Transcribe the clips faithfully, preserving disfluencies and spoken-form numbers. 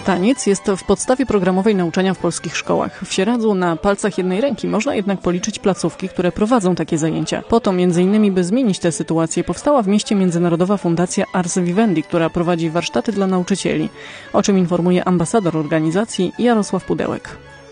Taniec jest w podstawie programowej nauczania w polskich szkołach. W Sieradzu na palcach jednej ręki można jednak policzyć placówki, które prowadzą takie zajęcia. Po to między innymi, by zmienić tę sytuację, powstała w mieście Międzynarodowa Fundacja Ars Vivendi, która prowadzi warsztaty dla nauczycieli, o czym informuje ambasador organizacji Jarosław Pudełek.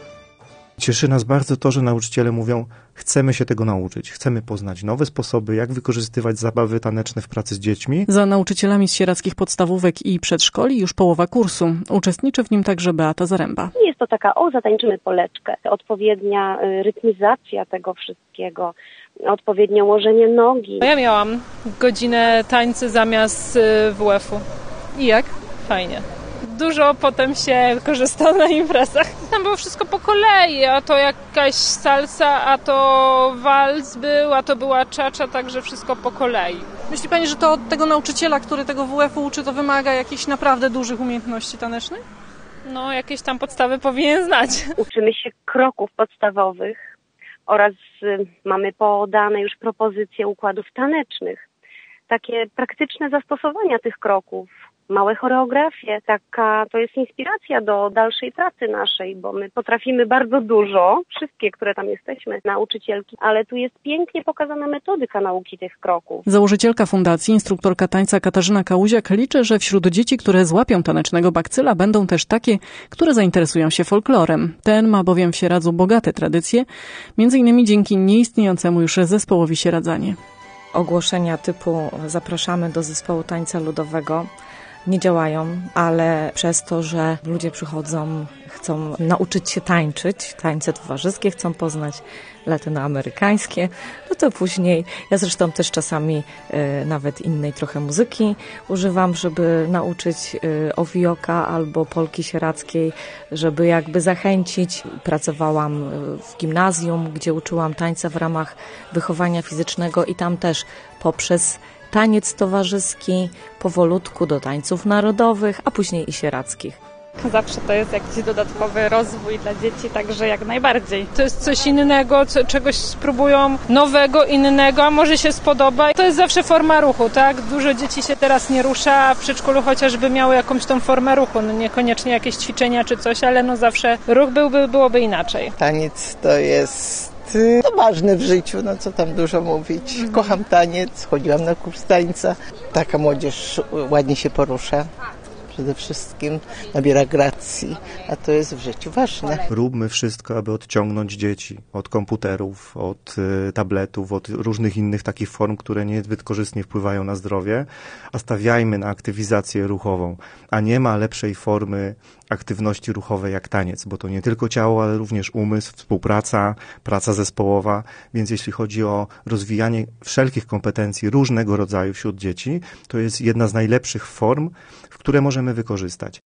Cieszy nas bardzo to, że nauczyciele mówią, chcemy się tego nauczyć, chcemy poznać nowe sposoby, jak wykorzystywać zabawy taneczne w pracy z dziećmi. Za nauczycielami z sierackich podstawówek i przedszkoli już połowa kursu. Uczestniczy w nim także Beata Zaręba. Jest to taka, o, zatańczymy poleczkę, odpowiednia rytmizacja tego wszystkiego, odpowiednie ułożenie nogi. Ja miałam godzinę tańca zamiast W F-u. I jak? Fajnie. Dużo potem się korzystało na imprezach. Tam było wszystko po kolei, a to jakaś salsa, a to wals był, a to była czacza, także wszystko po kolei. Myśli Pani, że to od tego nauczyciela, który tego W F-u uczy, to wymaga jakichś naprawdę dużych umiejętności tanecznych? No, jakieś tam podstawy powinien znać. Uczymy się kroków podstawowych oraz mamy podane już propozycje układów tanecznych. Takie praktyczne zastosowania tych kroków. Małe choreografie, taka to jest inspiracja do dalszej pracy naszej, bo my potrafimy bardzo dużo, wszystkie, które tam jesteśmy, nauczycielki, ale tu jest pięknie pokazana metodyka nauki tych kroków. Założycielka fundacji, instruktorka tańca Katarzyna Kałuziak liczy, że wśród dzieci, które złapią tanecznego bakcyla, będą też takie, które zainteresują się folklorem. Ten ma bowiem w Sieradzu bogate tradycje, między innymi dzięki nieistniejącemu już zespołowi Sieradzanie. Ogłoszenia typu zapraszamy do zespołu tańca ludowego nie działają, ale przez to, że ludzie przychodzą, chcą nauczyć się tańczyć, tańce towarzyskie, chcą poznać latynoamerykańskie, no to później, ja zresztą też czasami y, nawet innej trochę muzyki używam, żeby nauczyć y, owioka albo polki sieradzkiej, żeby jakby zachęcić. Pracowałam w gimnazjum, gdzie uczyłam tańca w ramach wychowania fizycznego i tam też poprzez taniec towarzyski, powolutku do tańców narodowych, a później i sierackich. Zawsze to jest jakiś dodatkowy rozwój dla dzieci, także jak najbardziej. To jest coś innego, co, czegoś spróbują nowego, innego, a może się spodoba. To jest zawsze forma ruchu, tak? Dużo dzieci się teraz nie rusza, w przedszkolu chociażby miały jakąś tą formę ruchu, no niekoniecznie jakieś ćwiczenia czy coś, ale no zawsze ruch byłby, byłoby inaczej. Taniec to jest to ważne w życiu, no co tam dużo mówić. Kocham taniec, chodziłam na kurs tańca. Taka młodzież ładnie się porusza. Przede wszystkim nabiera gracji, a to jest w życiu ważne. Róbmy wszystko, aby odciągnąć dzieci od komputerów, od y, tabletów, od różnych innych takich form, które niezbyt korzystnie wpływają na zdrowie, a stawiajmy na aktywizację ruchową. A nie ma lepszej formy aktywności ruchowej jak taniec, bo to nie tylko ciało, ale również umysł, współpraca, praca zespołowa, więc jeśli chodzi o rozwijanie wszelkich kompetencji różnego rodzaju wśród dzieci, to jest jedna z najlepszych form, w które możemy wykorzystać.